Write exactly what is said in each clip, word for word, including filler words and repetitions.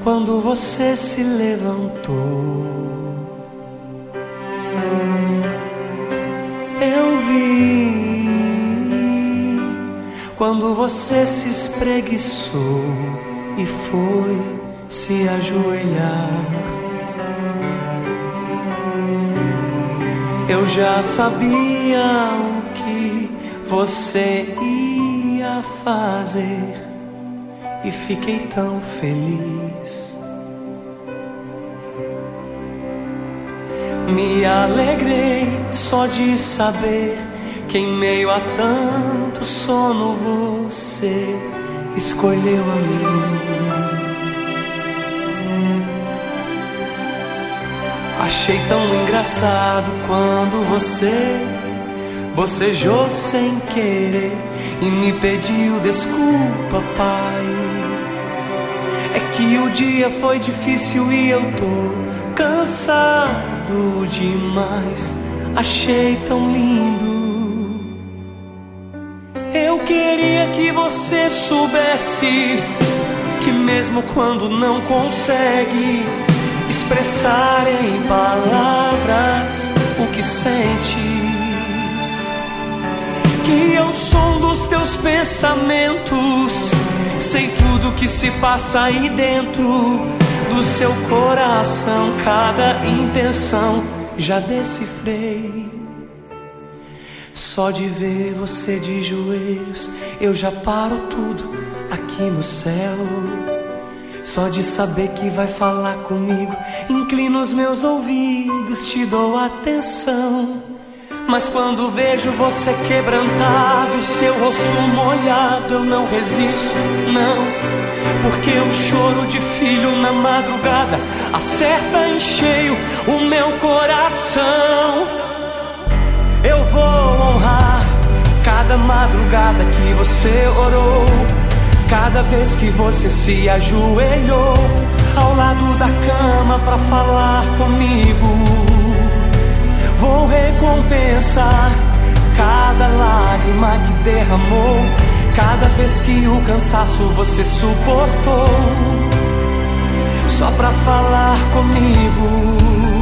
quando você se levantou. Eu vi quando você se espreguiçou e foi se ajoelhar. Eu já sabia o que você ia fazer e fiquei tão feliz. Me alegrei só de saber que em meio a tanto sono você escolheu a mim. Achei tão engraçado quando você bocejou sem querer e me pediu desculpa, pai. É que o dia foi difícil e eu tô cansado demais. Achei tão lindo. Eu queria que você soubesse que mesmo quando não consegue expressar em palavras o que sente, que eu som dos teus pensamentos, sei tudo que se passa aí dentro do seu coração. Cada intenção já decifrei. Só de ver você de joelhos eu já paro tudo aqui no céu. Só de saber que vai falar comigo, inclino os meus ouvidos, te dou atenção. Mas quando vejo você quebrantado, seu rosto molhado, eu não resisto, não. Porque o choro de filho na madrugada acerta em cheio o meu coração. Eu vou honrar cada madrugada que você orou, cada vez que você se ajoelhou ao lado da cama pra falar comigo. Vou recompensar cada lágrima que derramou, cada vez que o cansaço você suportou, só pra falar comigo.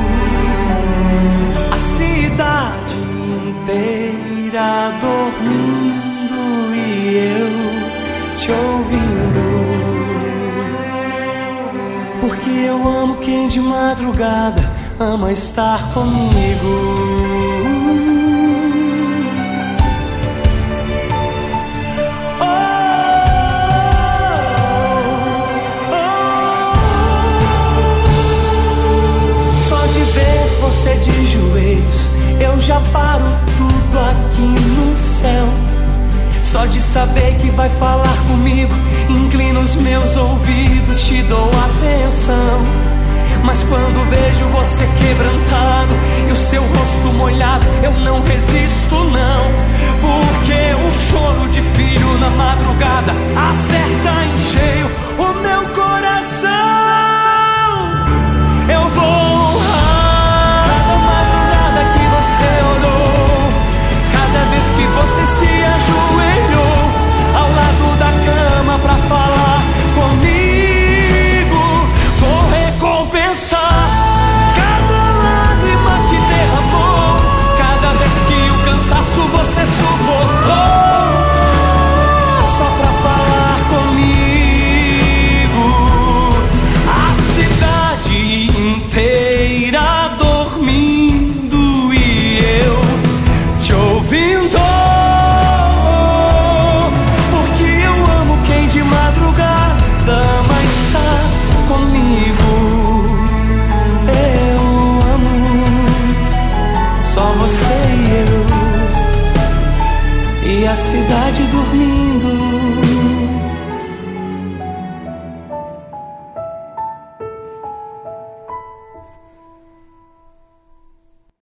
A cidade inteira dormindo e eu te ouvindo, porque eu amo quem de madrugada ama estar comigo. Oh, oh, oh. Só de ver você de joelhos eu já paro tudo aqui no céu. Só de saber que vai falar comigo, inclino os meus ouvidos, te dou atenção. Mas quando vejo você quebrantado e o seu rosto molhado, eu não resisto não. Porque o choro de filho na madrugada acerta em cheio o meu coração. Eu vou honrar cada madrugada que você orou, cada vez que você se ajoelhou ao lado da cama pra falar comigo. Vou recompensar cada lágrima que derramou, cada vez que o cansaço você suportou, só pra falar comigo. A cidade inteira dormindo e eu te ouvindo, porque eu amo quem de madrugada ama estar comigo. Eu amo só você e eu, e a cidade dormindo